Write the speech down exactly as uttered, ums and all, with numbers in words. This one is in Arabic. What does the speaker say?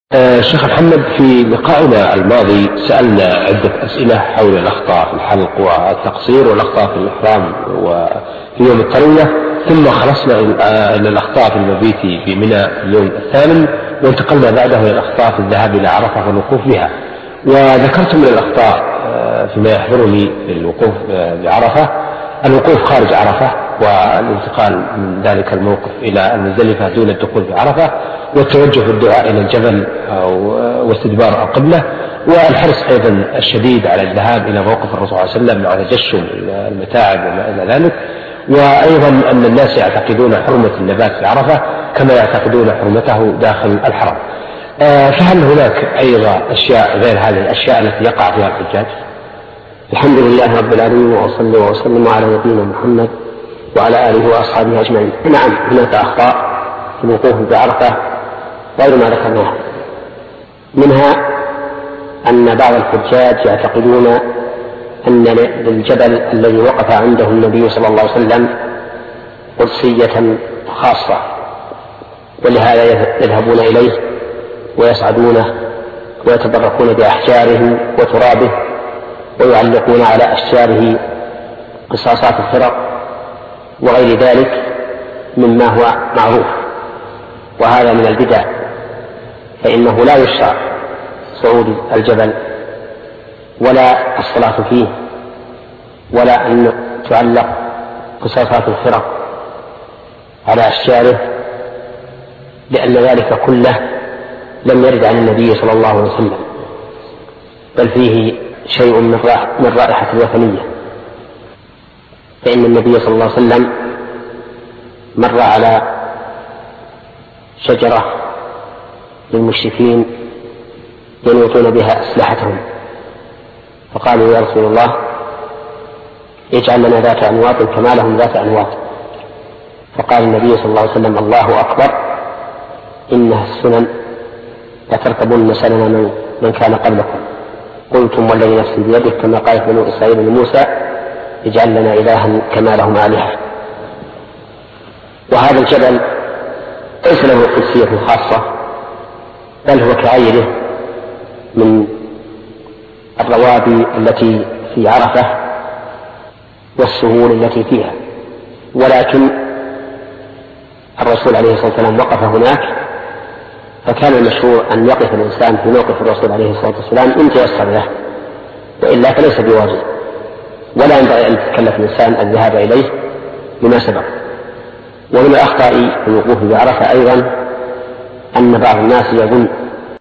آه شيخ محمد، في لقائنا الماضي سألنا عدة أسئلة حول الأخطاء في الحلق والتقصير والأخطاء في الإحرام وفي يوم التروية، ثم خلصنا إلى الأخطاء في المبيت في منى اليوم الثامن، وانتقلنا بعده إلى الأخطاء في الذهاب إلى عرفة والوقوف بها. وذكرت من الأخطاء فيما يحضرني للوقوف بعرفة الوقوف خارج عرفة والانتقال من ذلك الموقف إلى المزدلفة دون الدخول في عرفة، والتوجه في الدعاء إلى الجبل واستدبار القبلة، والحرص أيضا الشديد على الذهاب إلى موقف الرسول صلى الله عليه وسلم مع تجشم المتاعب وما إلى ذلك. وأيضا أن الناس يعتقدون حرمة النبات في عرفة كما يعتقدون حرمته داخل الحرم. فهل هناك أيضا أشياء غير هذه الأشياء التي يقع فيها الحجاج؟ الحمد لله رب العالمين، وأصلي وأسلم على نبينا محمد وعلى آله وأصحابه أجمعين. نعم، هناك أخطاء في الوقوف بعرفة غير ما ذكرناها، منها أن بعض الحجاج يعتقدون أن للجبل الذي وقف عنده النبي صلى الله عليه وسلم قدسية خاصة، ولهذا يذهبون إليه ويصعدونه ويتبركون بأحجاره وترابه، ويعلقون على أشجاره قصاصات الفرق وغير ذلك مما هو معروف، وهذا من البدع، فإنه لا يشرع صعود الجبل ولا الصلاة فيه ولا أن تعلق قصاصات الفرق على أشجاره، لأن ذلك كله لم يرد عن النبي صلى الله عليه وسلم، بل فيه شيء من رائحة الوثنية. فإن النبي صلى الله عليه وسلم مر على شجرة للمشركين ينوطون بها أسلحتهم، فقالوا يا رسول الله اجعل لنا ذات أنواط كما لهم ذات أنواط، فقال النبي صلى الله عليه وسلم الله أكبر إنها السنن لتركبن سنن من كان قبلكم، قلتم والذي نفسي بيده كما قالت بنو إسرائيل لموسى اجعل لنا إلها كما لهم آلهة. وهذا الجبل ليس له قدسية خاصة، بل هو كغيره من الروابي التي في عرفة والسهول التي فيها، ولكن الرسول عليه الصلاة والسلام وقف هناك، فكان المشروع أن يقف الإنسان في موقف الرسول عليه الصلاة والسلام إن تيسر له، وإلا فليس بواجب، ولا ينبغي أن يتكلف الإنسان الذهاب إليه لما سبق. ومن الأخطاء في الوقوف بعرفة أيضا أن بعض الناس يظن